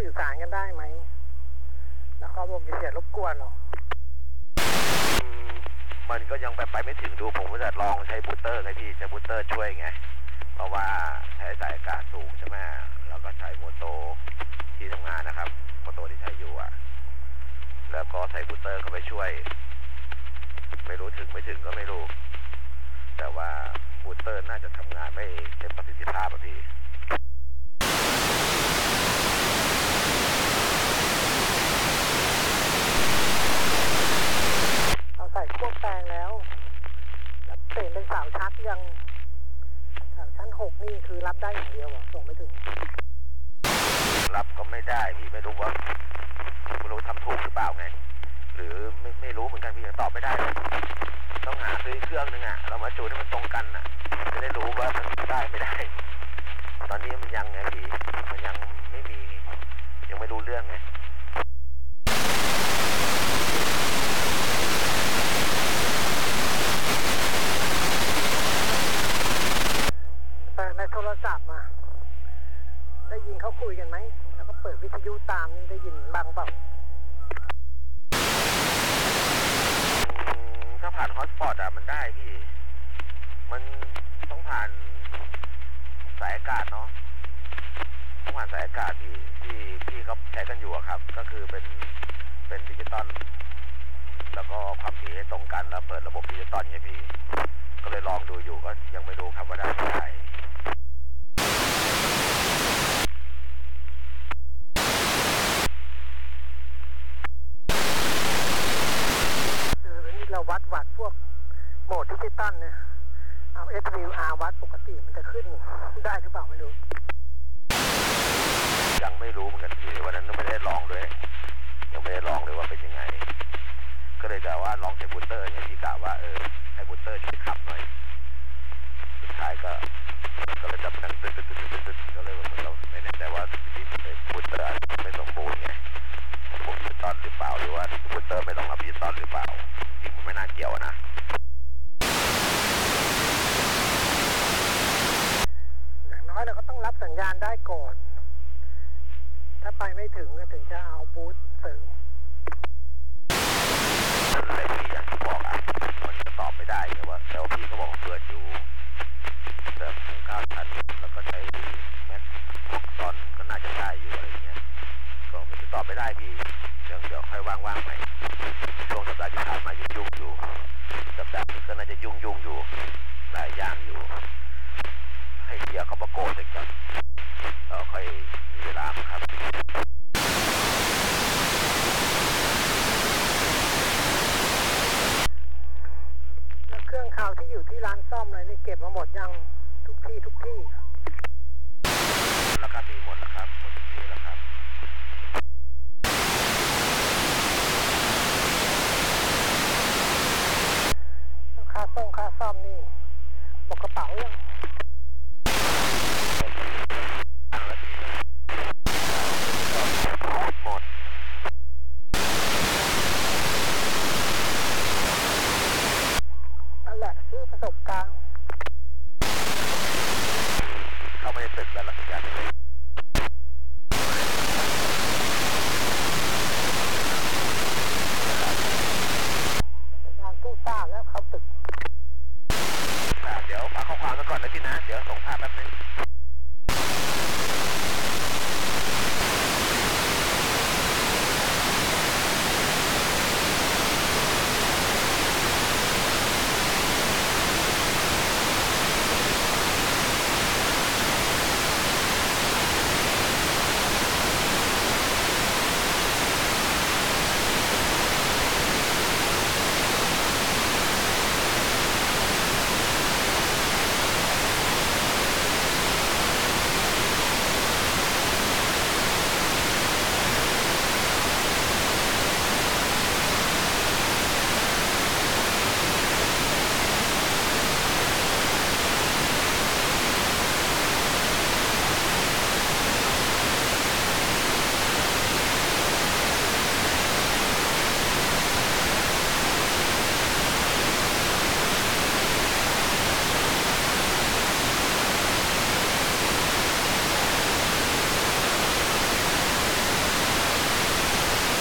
สื่อสารกันได้ไหมแล้วข้อมูลจะเสียรบกวนหรอมันก็ยังไปไม่ถึงดูผมก็จะลองใช้บูสเตอร์ไงพี่ใช้บูสเตอร์ช่วยไงเพราะว่าใช้สายอากาศสูงใช่ไหมแล้วก็ใช้โมโตที่ทำงานนะครับโมโตที่ใช้อยู่แล้วก็ใช้บูสเตอร์เข้าไปช่วยไม่รู้ถึงไม่ถึงก็ไม่รู้แต่ว่าบูสเตอร์น่าจะทำงานไม่เต็มประสิทธิภาพพี่เราใส่ควบแปลงแล้วเปลี่ยนเป็น3 ชักยังชั้น 6นี่คือรับได้อย่างเดียวส่งไม่ถึงรับก็ไม่ได้พี่ไม่รู้ว่าไม่รู้ทำถูกหรือเปล่าไงหรือไม่รู้เหมือนกันพี่ยังตอบไม่ได้เลยต้องหาซื้อเครื่องนึงเรามาจูนให้มันตรงกันจะได้รู้ว่ามันได้ไม่ได้ตอนนี้มันยังไงพี่มันยังไม่มียังไม่รู้เรื่องไงแต่ในโทรศัพท์ได้ยินเขาคุยกันไหมแล้วก็เปิดวิทยุตามนี่ได้ยินบ้างเปล่าถ้าผ่านฮอตสปอตมันได้พี่มันต้องผ่านสายอากาศเนาะต้องผ่านสายอากาศที่เขาใช้กันอยู่ครับก็คือเป็นดิจิตอลแล้วก็ความถี่ให้ตรงกันแล้วเปิดระบบดิจิตอลไงพี่ก็เลยลองดูอยู่ก็ยังไม่รู้ครับว่าได้ไม่ได้เราวัดพวกโหมดดิจิตอลเนี่ยเอา SWR วัดปกติมันจะขึ้นได้หรือเปล่าไม่รู้ยังไม่รู้เหมือนกันพี่วันนั้นไม่ได้ลองด้วยยังไม่ได้ลองเลยว่าเป็นยังไงก็เลยจะว่าลองใช้บูสเตอร์อย่างที่กะว่าให้บูสเตอร์ช่วยขับหน่อยสุดท้ายก็เลยจับนั่งตึ๊ดก็เลยเหมือนเราไม่แน่ใจว่าที่บูสเตอร์ไม่สมบูรณ์ไงระบบดิจิตอลหรือเปล่าหรือว่าบูสเตอร์ไม่ต้องรับดิจิตอลหรือเปล่าจริงมันไม่น่าเกี่ยวนะอย่างน้อยเราก็ต้องรับสัญญาณได้ก่อนถ้าไปไม่ถึงก็ถึงจะเอาบูสต์เสริมนั่นแหละพี่อย่างที่บอกมันจะตอบไม่ได้ไงว่าแต่ว่าพี่ก็บอกเปิดอยู่แต่ผม9 ชั้นแล้วก็ใช้แม็กตอนก็น่าจะได้อยู่อะไรเงี้ยก็มันจะตอบไม่ได้พี่เดี๋ยวค่อยว่างๆใหม่ช่วงสัปดาห์ที่ผ่านมายุ่งอยู่สัปดาห์นี้ก็น่าจะยุ่งอยู่หลายอย่างอยู่ให้เกียร์เขาประโกฏเสร็จก่อนเราค่อยมีเวลาครับแล้วเครื่องข่าวที่อยู่ที่ร้านซ่อมเลยนี่เก็บมาหมดยังทุกที่แล้วครับพี่หมดแล้วครับหมดทุกที่แล้วครับค่าซ่อมนี่บอกกระเป๋ายังหมดนั่นแหละซื้อประสบการณ์เข้าไปในตึกแล้วสัญญาณเลยสัญญาณตู้ซ่าแล้วเข้าตึกเดี๋ยวฝากข้อความไว้ก่อนนะพี่นะเดี๋ยวส่งภาพแป๊บนึง